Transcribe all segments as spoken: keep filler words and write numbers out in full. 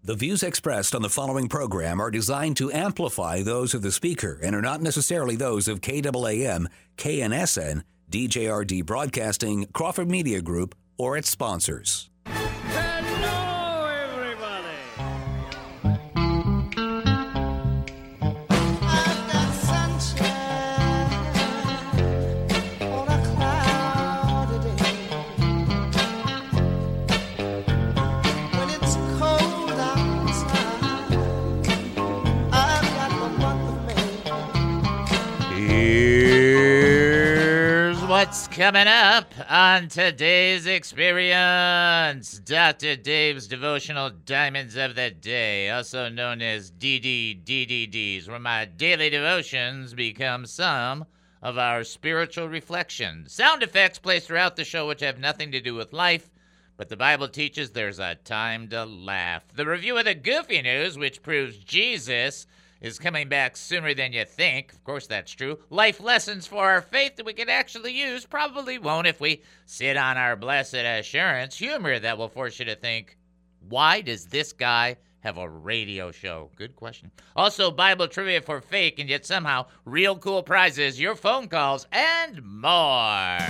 The views expressed on the following program are designed to amplify those of the speaker and are not necessarily those of K A A M, K N S N, D J R D Broadcasting, Crawford Media Group, or its sponsors. Hello, everybody. I've got sunshine on a cloudy day. When it's cold outside, I've got the month of May. Here's what's coming up on today's experience. Doctor Dave's Devotional Diamonds of the Day, also known as D D D D Ds, where my daily devotions become some of our spiritual reflections. Sound effects placed throughout the show which have nothing to do with life, but the Bible teaches there's a time to laugh. The review of the goofy news, which proves Jesus is coming back sooner than you think. Of course, that's true. Life lessons for our faith that we can actually use. Probably won't if we sit on our blessed assurance. Humor that will force you to think, why does this guy have a radio show? Good question. Also, Bible trivia for fake and yet somehow real cool prizes, your phone calls, and more.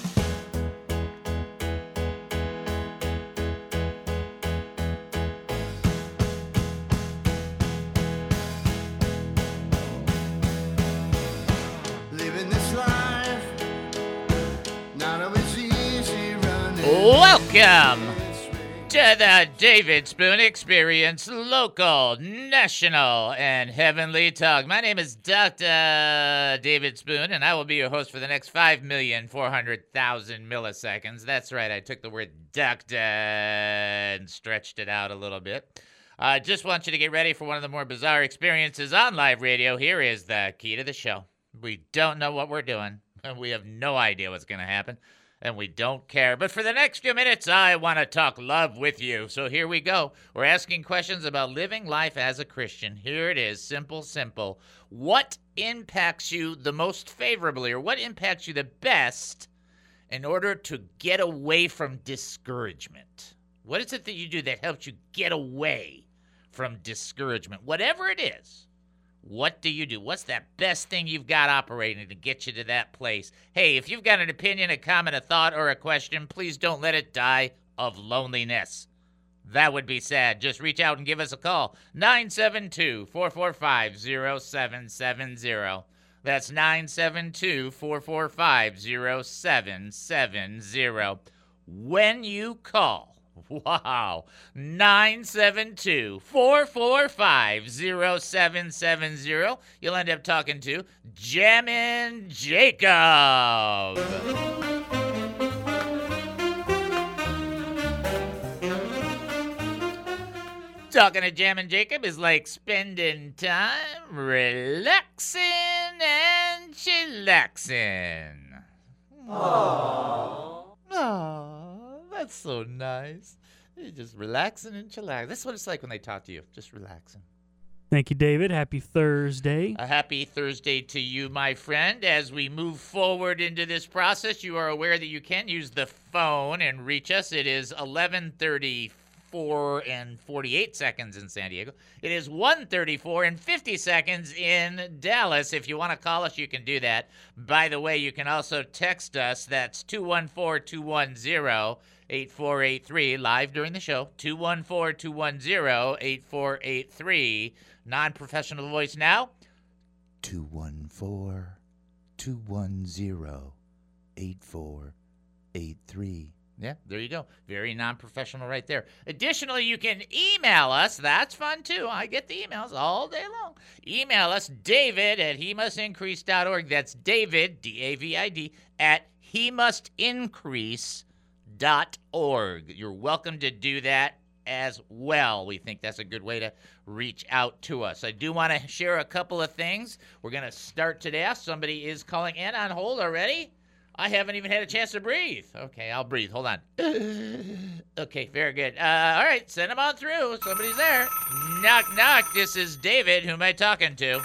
Living this life, not always easy running. Welcome to the David Spoon Experience, local, national, and heavenly talk. My name is Doctor David Spoon, and I will be your host for the next five million four hundred thousand milliseconds. That's right, I took the word doctor and stretched it out a little bit. I uh, just want you to get ready for one of the more bizarre experiences on live radio. Here is the key to the show. We don't know what we're doing, and we have no idea what's going to happen. And we don't care. But for the next few minutes, I want to talk love with you. So here we go. We're asking questions about living life as a Christian. Here it is. Simple, simple. What impacts you the most favorably, or what impacts you the best in order to get away from discouragement? What is it that you do that helps you get away from discouragement? Whatever it is. What do you do? What's that best thing you've got operating to get you to that place? Hey, if you've got an opinion, a comment, a thought, or a question, please don't let it die of loneliness. That would be sad. Just reach out and give us a call. nine seven two, four four five, zero seven seven zero. That's nine seven two, four four five, zero seven seven zero. When you call, wow, nine seven two, four four five, zero seven seven zero. You'll end up talking to Jammin' Jacob. Talking to Jammin' Jacob is like spending time relaxing and chillaxing. Aww. Aww, that's so nice. You're just relaxing and chillaxing. That's what it's like when they talk to you, just relaxing. Thank you, David. Happy Thursday. A happy Thursday to you, my friend. As we move forward into this process, you are aware that you can use the phone and reach us. It is eleven thirty-four and forty-eight seconds in San Diego. It is one thirty-four and fifty seconds in Dallas. If you want to call us, you can do that. By the way, you can also text us. That's two one four, two one zero, eight four eight three, live during the show. two one four, two one zero, eight four eight three. Non-professional voice now. two one four, two one zero, eight four eight three. Yeah, there you go. Very non-professional right there. Additionally, you can email us. That's fun, too. I get the emails all day long. Email us, David at he must increase dot org. That's David, D A V I D, at he must increase dot org. You're welcome to do that as well. We think that's a good way to reach out to us. I do want to share a couple of things. We're going to start today. Somebody is calling in on hold already. I haven't even had a chance to breathe. Okay, I'll breathe. Hold on. Okay, very good. Uh, all right, send them on through. Somebody's there. Knock, knock. This is David. Who am I talking to?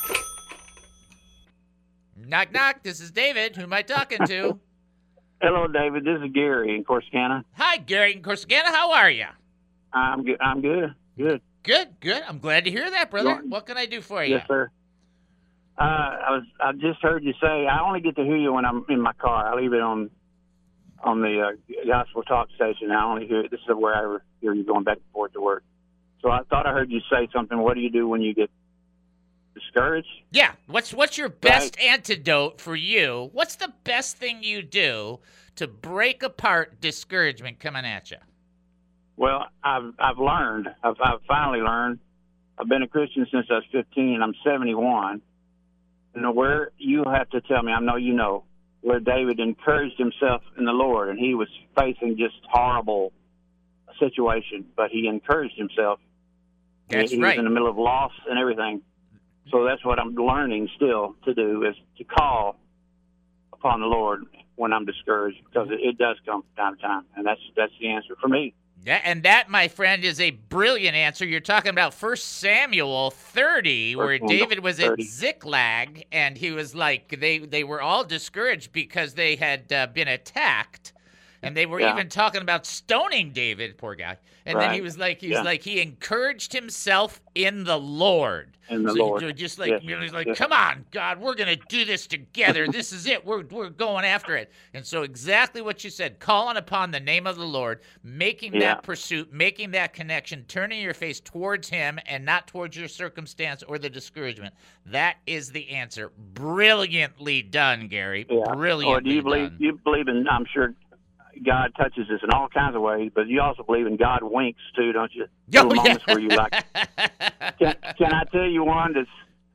Knock, knock. This is David. Who am I talking to? Hello, David. This is Gary in Corsicana. Hi, Gary in Corsicana. How are you? I'm good. I'm good. Good. Good, good. I'm glad to hear that, brother. Good. What can I do for you? Yes, sir. Uh, I was. I just heard you say I only get to hear you when I'm in my car. I leave it on on the uh, gospel talk station. I only hear it. This is where I hear you going back and forth to work. So I thought I heard you say something. What do you do when you get discouraged? Yeah. What's what's your best right. antidote for you? What's the best thing you do to break apart discouragement coming at you? Well, I've I've learned. I've I've finally learned. I've been a Christian since I was fifteen. I'm seventy-one. And where you have to tell me, I know you know, where David encouraged himself in the Lord, and he was facing just horrible situation, but he encouraged himself. That's he, he right. was in the middle of loss and everything. So that's what I'm learning still to do, is to call upon the Lord when I'm discouraged, because it, it does come from time to time, and that's that's the answer for me. Yeah, and that, my friend, is a brilliant answer. You're talking about First Samuel thirty, First where one, David was thirty. at Ziklag, and he was like, they they were all discouraged because they had uh, been attacked, and they were Yeah. even talking about stoning David, poor guy. And then he Right. was like, he was Yeah. like, he encouraged himself in the Lord. In the so Lord. He, just like, Yes. you know, he's like, Yes. come on, God, we're gonna do this together. This is it. We're we're going after it. And so exactly what you said, calling upon the name of the Lord, making Yeah. that pursuit, making that connection, turning your face towards Him and not towards your circumstance or the discouragement. That is the answer. Brilliantly done, Gary. Yeah. Brilliantly Or do you believe done. you believe in? I'm sure God touches us in all kinds of ways, but you also believe in God winks too, don't you? Oh, Little yeah. moments where you like. Can, can I tell you one that's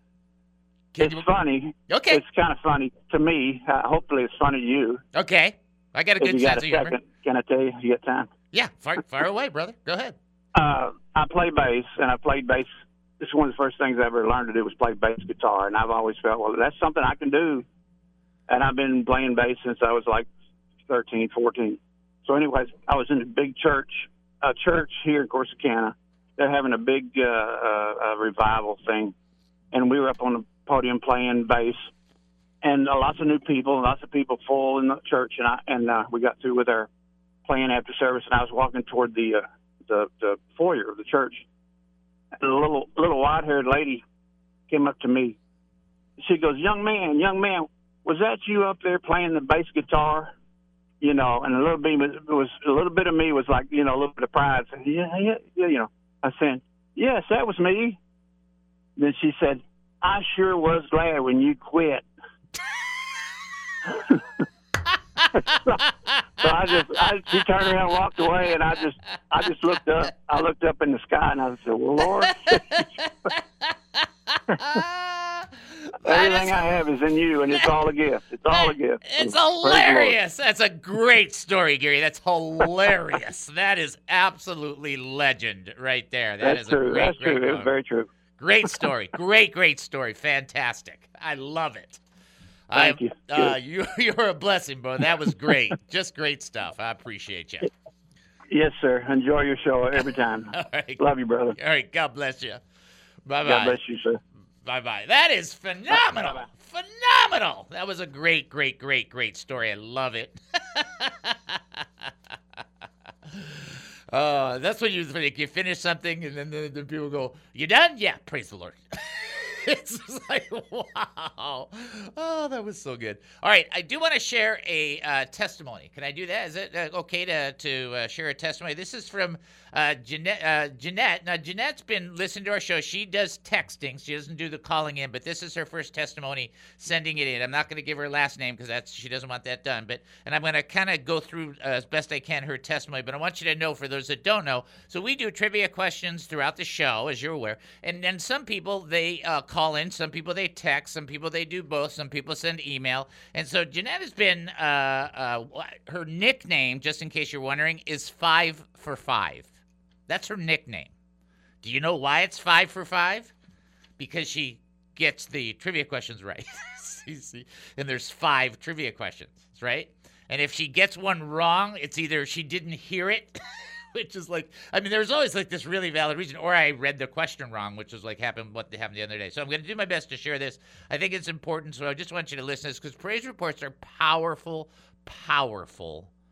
Can it's you- funny? Okay. It's kind of funny to me. Uh, hopefully, it's funny to you. Okay. I got a If good you got sense a of humor. second, can I tell you? You got time? Yeah, far, far away, brother. Go ahead. Uh, I play bass, and I played bass. This is one of the first things I ever learned to do was play bass guitar, and I've always felt, well, that's something I can do. And I've been playing bass since I was like thirteen, fourteen. So anyways, I was in a big church, a church here in Corsicana. They're having a big uh, uh, uh, revival thing, and we were up on the podium playing bass, and uh, lots of new people, lots of people full in the church, and I and uh, we got through with our playing after service, and I was walking toward the uh, the, the foyer of the church, and a little little white-haired lady came up to me. She goes, "Young man, young man, was that you up there playing the bass guitar?" You know, and a little bit it was a little bit of me was like, you know, a little bit of pride. Saying, yeah, yeah, yeah, you know. I said, "Yes, that was me." Then she said, "I sure was glad when you quit." so, so I just, I, she turned around and walked away, and I just, I just looked up. I looked up in the sky, and I said, "Well, Lord, everything I have is in you, and it's all a gift. It's all a gift." It's Praise the Lord. hilarious. That's a great story, Gary. That's hilarious. That is absolutely legend right there. That That's is true. a great, That's great true. It was moment. very true. Great story. Great, great story. Fantastic. I love it. Thank I, you. Uh, Good. you. You're a blessing, bro. That was great. Just great stuff. I appreciate you. Yes, sir. Enjoy your show every time. All right. Love you, brother. All right. God bless you. Bye-bye. God bless you, sir. Bye-bye. That is phenomenal. Bye-bye. Phenomenal. That was a great, great, great, great story. I love it. uh, that's when you, when you finish something and then the, the people go, "You done?" "Yeah, praise the Lord." It's just like, wow. Oh, that was so good. All right, I do want to share a uh, testimony. Can I do that? Is it uh, okay to, to uh, share a testimony? This is from uh, Jeanette, uh, Jeanette. Now, Jeanette's been listening to our show. She does texting. She doesn't do the calling in, but this is her first testimony sending it in. I'm not going to give her last name because that's she doesn't want that done. But and I'm going to kind of go through uh, as best I can her testimony. But I want you to know, for those that don't know, so we do trivia questions throughout the show, as you're aware. And then some people, they uh, call in. Some people, they text. Some people, they do both. Some people send email. And so Jeanette has been, uh, uh, her nickname, just in case you're wondering, is Five for Five. That's her nickname. Do you know why it's Five for Five? Because she gets the trivia questions right. See, see? And there's five trivia questions, right? And if she gets one wrong, it's either she didn't hear it, which is like, I mean, there's always like this really valid reason, or I read the question wrong, which was like happened what happened the other day. So I'm going to do my best to share this. I think it's important, so I just want you to listen to this because praise reports are powerful, powerful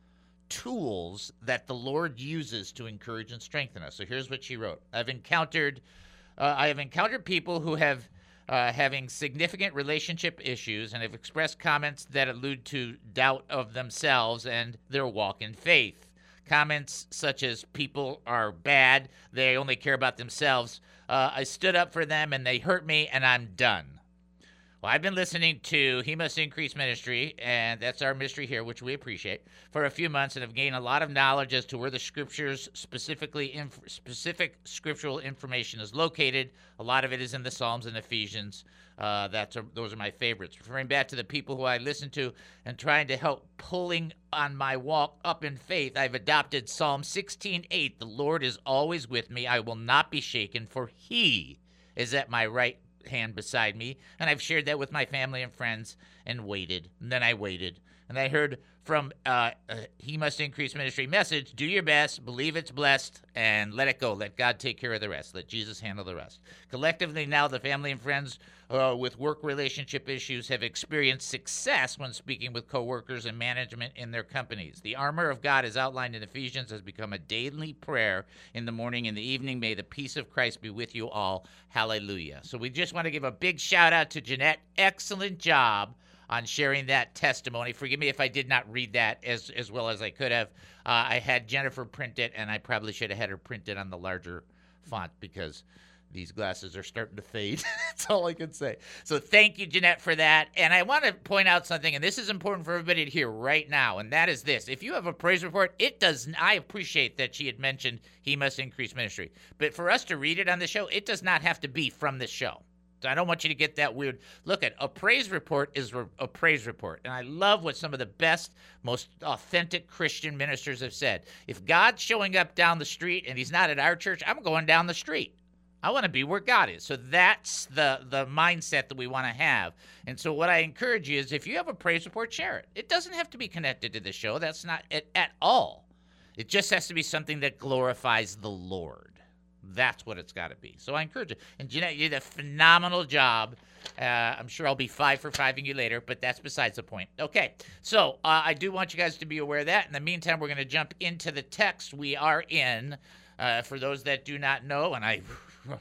tools that the Lord uses to encourage and strengthen us. So here's what she wrote. I've encountered, uh, I have encountered people who have uh, having significant relationship issues and have expressed comments that allude to doubt of themselves and their walk in faith. Comments such as people are bad, they only care about themselves. Uh, I stood up for them and they hurt me and I'm done. Well, I've been listening to He Must Increase Ministry, and that's our ministry here, which we appreciate, for a few months and have gained a lot of knowledge as to where the scriptures, specifically inf- specific scriptural information is located. A lot of it is in the Psalms and Ephesians. Uh, that's a, those are my favorites. Referring back to the people who I listen to and trying to help pulling on my walk up in faith, I've adopted Psalm sixteen eight. The Lord is always with me. I will not be shaken, for He is at my right hand beside me. And I've shared that with my family and friends and waited. And then I waited. And I heard from uh, uh, He Must Increase Ministry message, do your best, believe it's blessed, and let it go. Let God take care of the rest. Let Jesus handle the rest. Collectively now, the family and friends uh, with work relationship issues have experienced success when speaking with coworkers and management in their companies. The armor of God, as outlined in Ephesians, has become a daily prayer in the morning and the evening. May the peace of Christ be with you all. Hallelujah. So we just want to give a big shout out to Jeanette. Excellent job on sharing that testimony. Forgive me if I did not read that as, as well as I could have. Uh, I had Jennifer print it, and I probably should have had her print it on the larger font because these glasses are starting to fade. That's all I can say. So thank you, Jeanette, for that. And I want to point out something, and this is important for everybody to hear right now, and that is this. If you have a praise report, it does. I appreciate that she had mentioned He Must Increase Ministry. But for us to read it on the show, it does not have to be from this show. So I don't want you to get that weird. Look, at a praise report is a praise report. And I love what some of the best, most authentic Christian ministers have said. If God's showing up down the street and he's not at our church, I'm going down the street. I want to be where God is. So that's the, the mindset that we want to have. And so what I encourage you is if you have a praise report, share it. It doesn't have to be connected to the show. That's not it at all. It just has to be something that glorifies the Lord. That's what it's got to be. So I encourage you. And Jeanette, you did a phenomenal job. Uh, I'm sure I'll be five for fiving you later, but that's besides the point. Okay, so uh, I do want you guys to be aware of that. In the meantime, we're going to jump into the text we are in. Uh, for those that do not know, and I...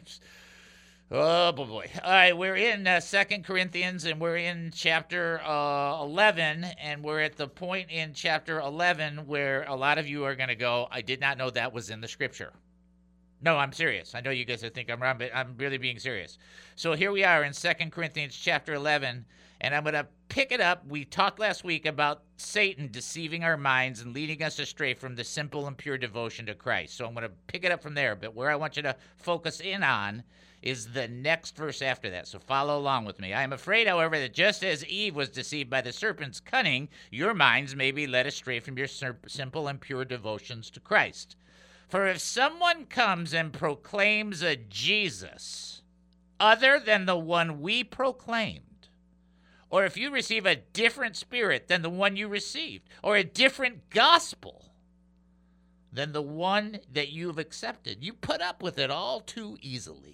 Oh, boy. All right, we're in uh, Second Corinthians, and we're in chapter uh, eleven, and we're at the point in chapter eleven where a lot of you are going to go, I did not know that was in the scripture. No, I'm serious. I know you guys think I'm wrong, but I'm really being serious. So here we are in Second Corinthians chapter eleven, and I'm going to pick it up. We talked last week about Satan deceiving our minds and leading us astray from the simple and pure devotion to Christ. So I'm going to pick it up from there, but where I want you to focus in on is the next verse after that. So follow along with me. I am afraid, however, that just as Eve was deceived by the serpent's cunning, your minds may be led astray from your simple and pure devotions to Christ. For if someone comes and proclaims a Jesus other than the one we proclaimed, or if you receive a different spirit than the one you received, or a different gospel than the one that you've accepted, you put up with it all too easily.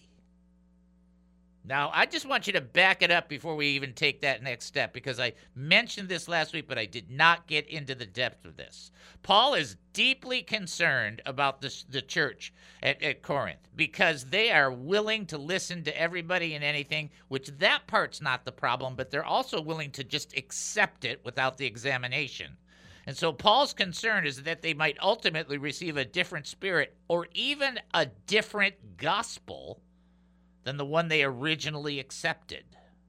Now, I just want you to back it up before we even take that next step, because I mentioned this last week, but I did not get into the depth of this. Paul is deeply concerned about this, the church at, at Corinth, because they are willing to listen to everybody and anything, which that part's not the problem, but they're also willing to just accept it without the examination. And so Paul's concern is that they might ultimately receive a different spirit or even a different gospel than the one they originally accepted.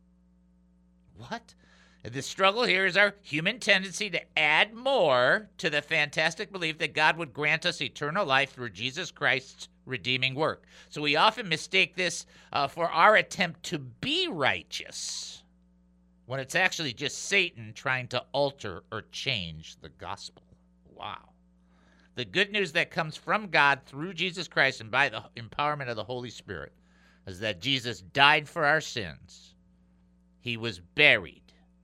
What? The struggle here is our human tendency to add more to the fantastic belief that God would grant us eternal life through Jesus Christ's redeeming work. So we often mistake this uh, for our attempt to be righteous, when it's actually just Satan trying to alter or change the gospel. Wow. The good news that comes from God through Jesus Christ and by the empowerment of the Holy Spirit is that Jesus died for our sins. He was buried.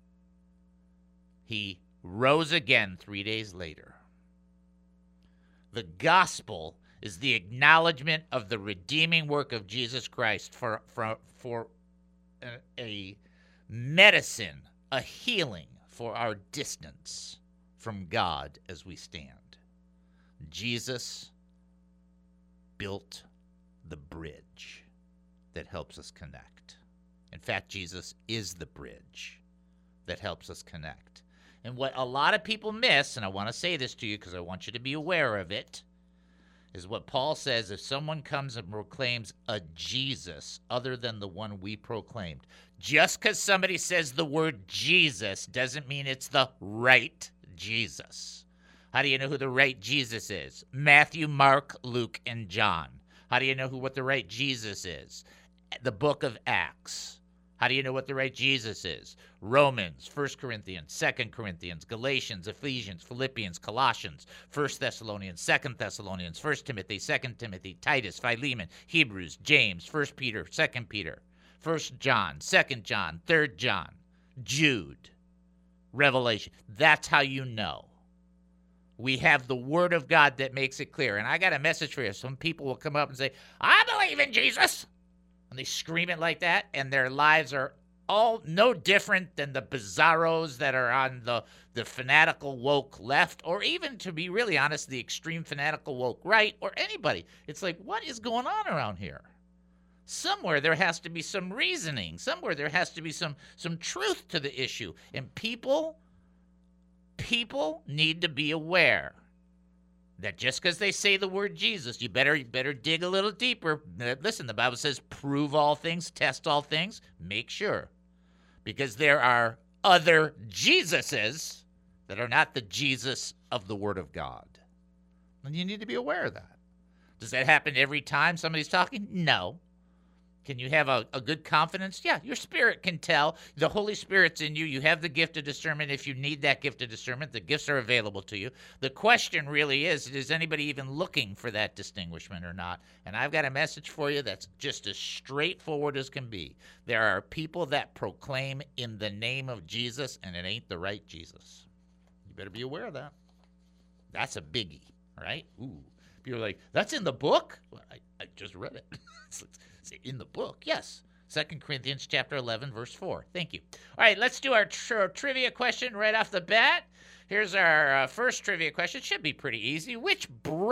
He rose again three days later. The gospel is the acknowledgement of the redeeming work of Jesus Christ for, for, for a, a medicine, a healing for our distance from God as we stand. Jesus built the bridge that helps us connect. In fact, Jesus is the bridge that helps us connect. And what a lot of people miss, and I want to say this to you because I want you to be aware of it, is what Paul says: if someone comes and proclaims a Jesus other than the one we proclaimed, just because somebody says the word Jesus doesn't mean it's the right Jesus. How do you know who the right Jesus is? Matthew, Mark, Luke, and John. How do you know who what the right Jesus is? The book of Acts. How do you know what the right Jesus is? Romans, First Corinthians, Second Corinthians, Galatians, Ephesians, Philippians, Colossians, First Thessalonians, Second Thessalonians, First Timothy, Second Timothy, Titus, Philemon, Hebrews, James, First Peter, Second Peter, First John, Second John, Third John, Jude, Revelation. That's how you know. We have the Word of God that makes it clear. And I got a message for you. Some people will come up and say, I believe in Jesus. And they scream it like that, and their lives are all no different than the bizarros that are on the, the fanatical woke left, or even, to be really honest, the extreme fanatical woke right, or anybody. It's like, what is going on around here? Somewhere there has to be some reasoning. Somewhere there has to be some, some truth to the issue. And people, people need to be aware that just because they say the word Jesus, you better you better dig a little deeper. Listen, the Bible says, prove all things, test all things, make sure. Because there are other Jesuses that are not the Jesus of the Word of God. And you need to be aware of that. Does that happen every time somebody's talking? No. Can you have a, a good confidence? Yeah, your spirit can tell. The Holy Spirit's in you. You have the gift of discernment. If you need that gift of discernment, the gifts are available to you. The question really is, is anybody even looking for that distinguishment or not? And I've got a message for you that's just as straightforward as can be. There are people that proclaim in the name of Jesus, and it ain't the right Jesus. You better be aware of that. That's a biggie, right? Ooh. People are like, that's in the book? Well, I, I just read it. It's in the book, yes. Second Corinthians chapter eleven, verse four. Thank you. All right, let's do our tri- trivia question right off the bat. Here's our uh, first trivia question. It should be pretty easy. Which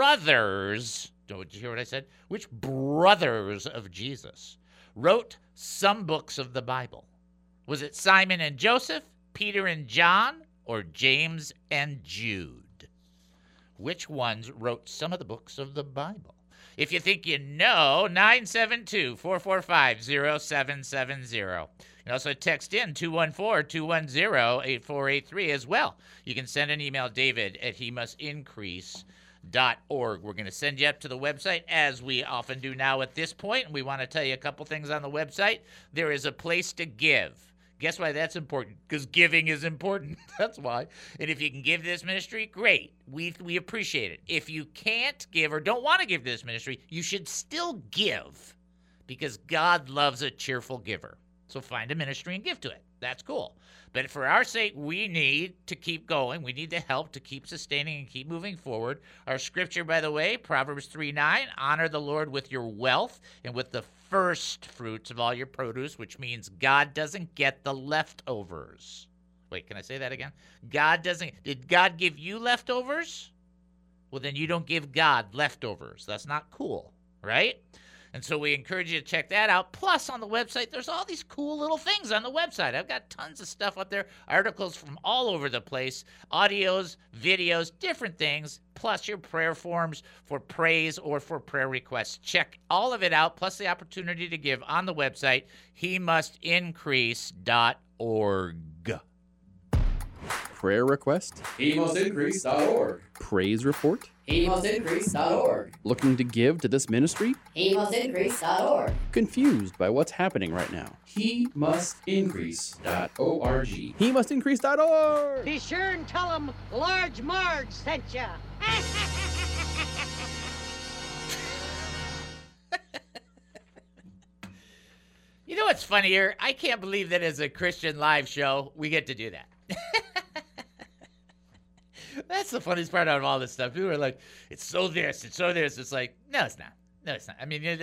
brothers, did you hear what I said? Which brothers of Jesus wrote some books of the Bible? Was it Simon and Joseph, Peter and John, or James and Jude? Which ones wrote some of the books of the Bible? If you think you know, nine seven two, four four five, zero seven seven zero. You can also text in two one four, two one zero, eight four eight three as well. You can send an email, David at he must increase dot org. We're going to send you up to the website, as we often do now at this point, and we want to tell you a couple things on the website. There is a place to give. Guess why that's important? Because giving is important. That's why. And if you can give this ministry, great. We we appreciate it. If you can't give or don't want to give this ministry, you should still give, because God loves a cheerful giver. So find a ministry and give to it. That's cool. But for our sake, we need to keep going. We need to help to keep sustaining and keep moving forward. Our scripture, by the way, Proverbs three nine, honor the Lord with your wealth and with the first fruits of all your produce, which means God doesn't get the leftovers. Wait, can I say that again? God doesn't. Did God give you leftovers? Well, then you don't give God leftovers. That's not cool, right? And so we encourage you to check that out. Plus, on the website, there's all these cool little things on the website. I've got tons of stuff up there, articles from all over the place, audios, videos, different things, plus your prayer forms for praise or for prayer requests. Check all of it out, plus the opportunity to give on the website, he must increase dot org. Prayer request, he must increase dot org. praise report, he must increase dot org. looking to give to this ministry, he must increase dot org. confused by what's happening right now. he must increase dot org. He must increase dot org. Be sure and tell them Large Marge sent ya. You know what's funnier? I can't believe that as a Christian live show, we get to do that. That's the funniest part out of all this stuff. People are like, it's so this, it's so this. It's like, no, it's not. No, it's not. I mean,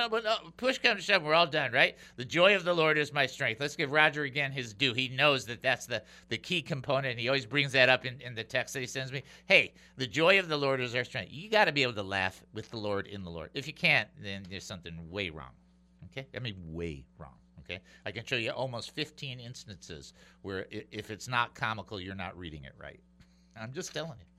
push comes to shove, we're all done, right? The joy of the Lord is my strength. Let's give Roger again his due. He knows that that's the, the key component, and he always brings that up in, in the text that he sends me. Hey, the joy of the Lord is our strength. You got to be able to laugh with the Lord in the Lord. If you can't, then there's something way wrong, okay? I mean, way wrong, okay? I can show you almost fifteen instances where if it's not comical, you're not reading it right. I'm just telling you.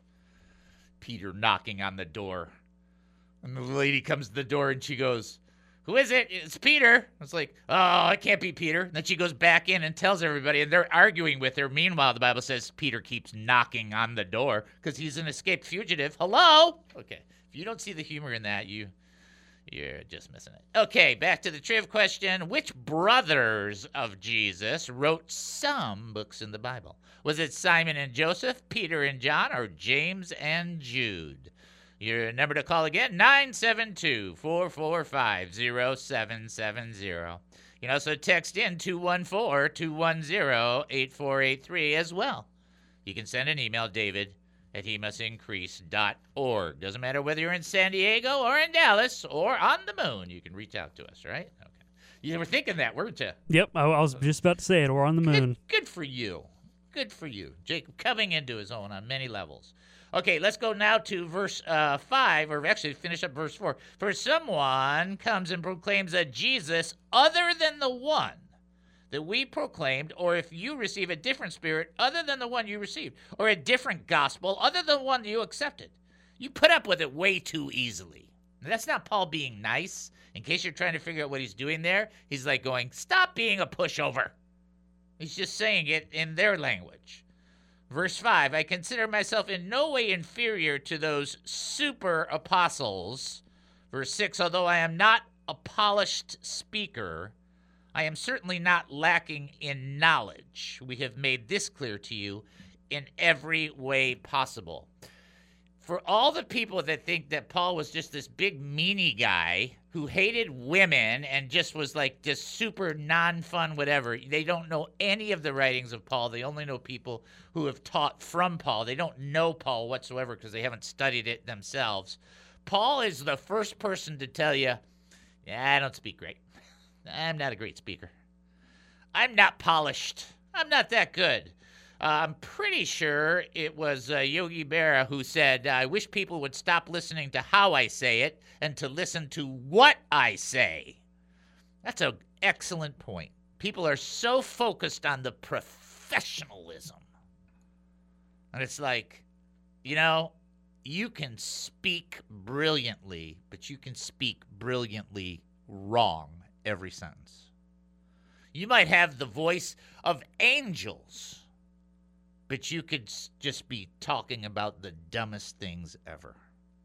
Peter knocking on the door. And the lady comes to the door and she goes, who is it? It's Peter. It's like, oh, it can't be Peter. And then she goes back in and tells everybody, and they're arguing with her. Meanwhile, the Bible says Peter keeps knocking on the door because he's an escaped fugitive. Hello? Okay. If you don't see the humor in that, you, you're just missing it. Okay, back to the triv question. Which brothers of Jesus wrote some books in the Bible? Was it Simon and Joseph, Peter and John, or James and Jude? Your number to call again, nine seven two, four four five, zero seven seven zero. You can also text in two one four, two one zero, eight four eight three as well. You can send an email, David at he must increase dot org. Doesn't matter whether you're in San Diego or in Dallas or on the moon. You can reach out to us, right? Okay. You were thinking that, weren't you? Yep, I, I was just about to say it. We're on the moon. Good, good for you. Good for you. Jacob coming into his own on many levels. Okay, let's go now to verse uh, five, or actually finish up verse four. For someone comes and proclaims a Jesus other than the one that we proclaimed, or if you receive a different spirit other than the one you received, or a different gospel other than the one you accepted. You put up with it way too easily. Now, that's not Paul being nice. In case you're trying to figure out what he's doing there, he's like going, stop being a pushover. He's just saying it in their language. Verse five, I consider myself in no way inferior to those super apostles. Verse six, although I am not a polished speaker, I am certainly not lacking in knowledge. We have made this clear to you in every way possible. For all the people that think that Paul was just this big meanie guy who hated women and just was like this super non-fun whatever, they don't know any of the writings of Paul. They only know people who have taught from Paul. They don't know Paul whatsoever because they haven't studied it themselves. Paul is the first person to tell you, yeah, I don't speak great. I'm not a great speaker. I'm not polished. I'm not that good. Uh, I'm pretty sure it was uh, Yogi Berra who said, I wish people would stop listening to how I say it and to listen to what I say. That's an excellent point. People are so focused on the professionalism. And it's like, you know, you can speak brilliantly, but you can speak brilliantly wrong every sentence. You might have the voice of angels, but you could just be talking about the dumbest things ever.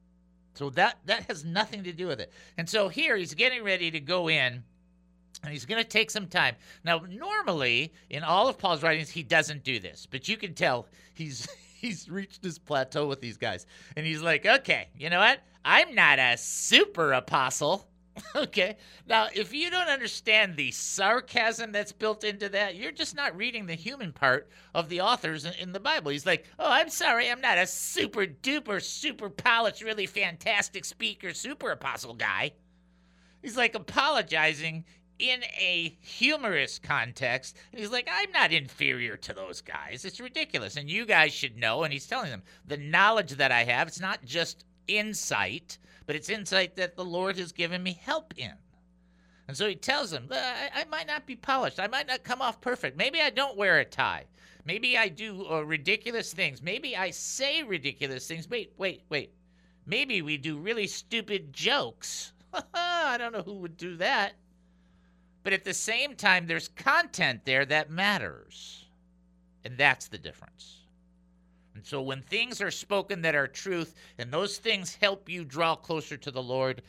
So that, that has nothing to do with it. And so here he's getting ready to go in, and he's going to take some time. Now, normally, in all of Paul's writings, he doesn't do this. But you can tell he's he's reached his plateau with these guys. And he's like, okay, you know what? I'm not a super apostle. Okay. Now, if you don't understand the sarcasm that's built into that, you're just not reading the human part of the authors in, in the Bible. He's like, oh, I'm sorry, I'm not a super duper, super polished, really fantastic speaker, super apostle guy. He's like apologizing in a humorous context. And he's like, I'm not inferior to those guys. It's ridiculous. And you guys should know. And he's telling them the knowledge that I have, it's not just insight, but it's insight that the Lord has given me help in. And so he tells them, I, I might not be polished. I might not come off perfect. Maybe I don't wear a tie. Maybe I do uh, ridiculous things. Maybe I say ridiculous things. Wait, wait, wait. Maybe we do really stupid jokes. I don't know who would do that. But at the same time, there's content there that matters. And that's the difference. And so when things are spoken that are truth, and those things help you draw closer to the Lord,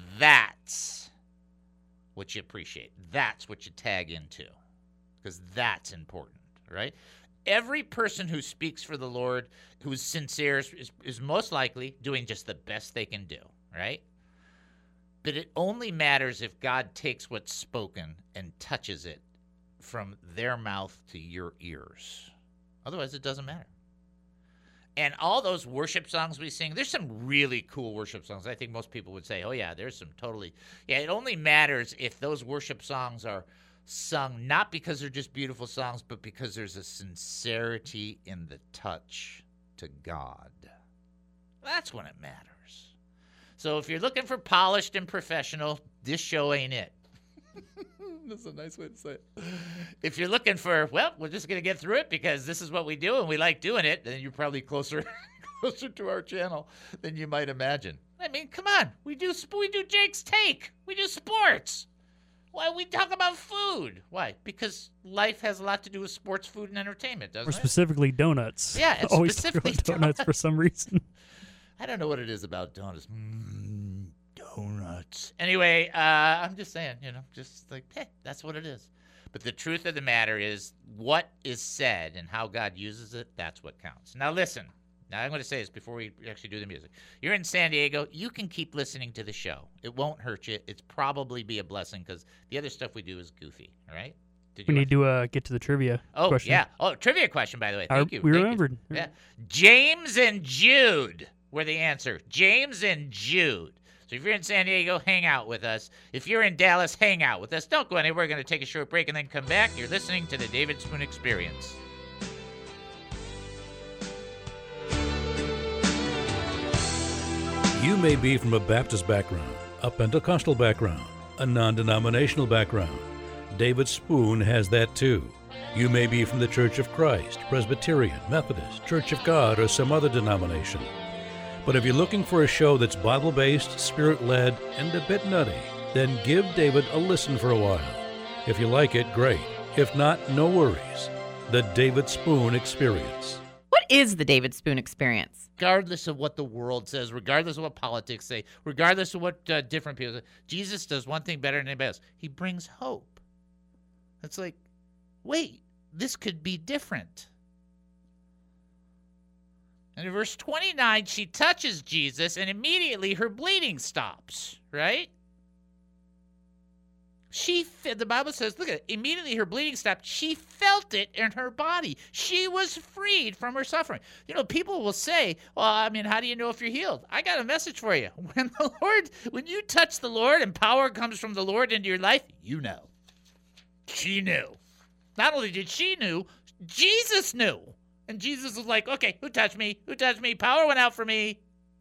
that's what you appreciate. That's what you tag into. Because that's important, right? Every person who speaks for the Lord, who's sincere, is, is most likely doing just the best they can do, right? But it only matters if God takes what's spoken and touches it from their mouth to your ears. Otherwise, it doesn't matter. And all those worship songs we sing, there's some really cool worship songs. I think most people would say, oh, yeah, there's some totally. Yeah, it only matters if those worship songs are sung not because they're just beautiful songs, but because there's a sincerity in the touch to God. That's when it matters. So if you're looking for polished and professional, this show ain't it. That's a nice way to say it. If you're looking for, well, we're just going to get through it because this is what we do and we like doing it, then you're probably closer closer to our channel than you might imagine. I mean, come on. We do we do Jake's Take. We do sports. Why we talk about food? Why? Because life has a lot to do with sports, food, and entertainment, doesn't Or it? specifically donuts. Yeah, it's always talk specifically about donuts for some reason. I don't know what it is about donuts. Mm, donuts. Anyway, uh, I'm just saying, you know, just like, hey, that's what it is. But the truth of the matter is what is said and how God uses it, that's what counts. Now, listen. Now, I'm going to say this before we actually do the music. You're in San Diego. You can keep listening to the show. It won't hurt you. It's probably be a blessing because the other stuff we do is goofy, all right? Did We you need to uh, get to the trivia Oh, question. yeah. Oh, trivia question, by the way. I- Thank you. we Thank you. remembered. Yeah. James and Jude were the answer. James and Jude. So if you're in San Diego, hang out with us. If you're in Dallas, hang out with us. Don't go anywhere. We're going to take a short break and then come back. You're listening to the David Spoon Experience. You may be from a Baptist background, a Pentecostal background, a non-denominational background. David Spoon has that too. You may be from the Church of Christ, Presbyterian, Methodist, Church of God, or some other denomination. But if you're looking for a show that's Bible-based, Spirit-led, and a bit nutty, then give David a listen for a while. If you like it, great. If not, no worries. The David Spoon Experience. What is the David Spoon Experience? Regardless of what the world says, regardless of what politics say, regardless of what uh, different people say, Jesus does one thing better than anybody else. He brings hope. It's like, wait, this could be different. And in verse twenty-nine, she touches Jesus, and immediately her bleeding stops, right? She, the Bible says, look at it, immediately her bleeding stopped. She felt it in her body. She was freed from her suffering. You know, people will say, well, I mean, how do you know if you're healed? I got a message for you. When the Lord, when you touch the Lord and power comes from the Lord into your life, you know. She knew. Not only did she knew, Jesus knew. And Jesus was like, okay, who touched me? Who touched me? Power went out for me.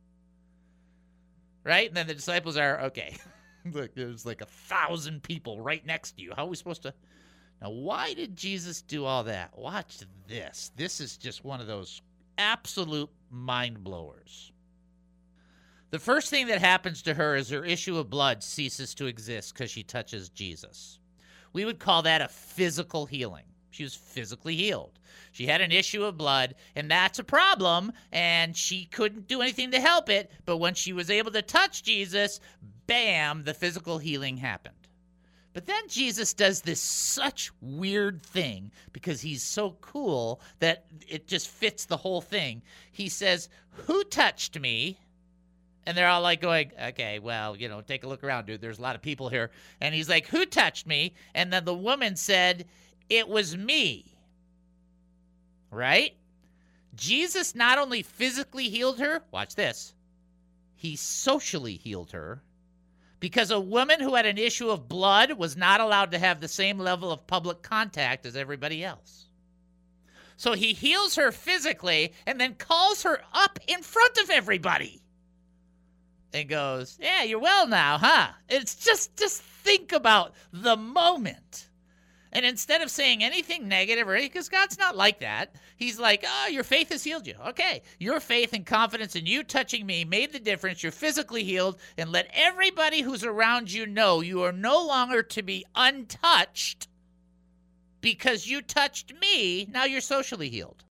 Right? And then the disciples are, okay. Look, there's like a thousand people right next to you. How are we supposed to? Now, why did Jesus do all that? Watch this. This is just one of those absolute mind blowers. The first thing that happens to her is her issue of blood ceases to exist because she touches Jesus. We would call that a physical healing. She was physically healed. She had an issue of blood, and that's a problem, and she couldn't do anything to help it. But when she was able to touch Jesus, bam, the physical healing happened. But then Jesus does this such weird thing because he's so cool that it just fits the whole thing. He says, who touched me? And they're all like going, okay, well, you know, take a look around, dude. There's a lot of people here. And he's like, who touched me? And then the woman said, it was me. Right? Jesus not only physically healed her, watch this, he socially healed her because a woman who had an issue of blood was not allowed to have the same level of public contact as everybody else. So he heals her physically and then calls her up in front of everybody and goes, yeah, you're well now, huh? It's just, just think about the moment. And instead of saying anything negative or anything, because God's not like that, he's like, oh, your faith has healed you. Okay, your faith and confidence in you touching me made the difference. You're physically healed. And let everybody who's around you know you are no longer to be untouched because you touched me. Now you're socially healed.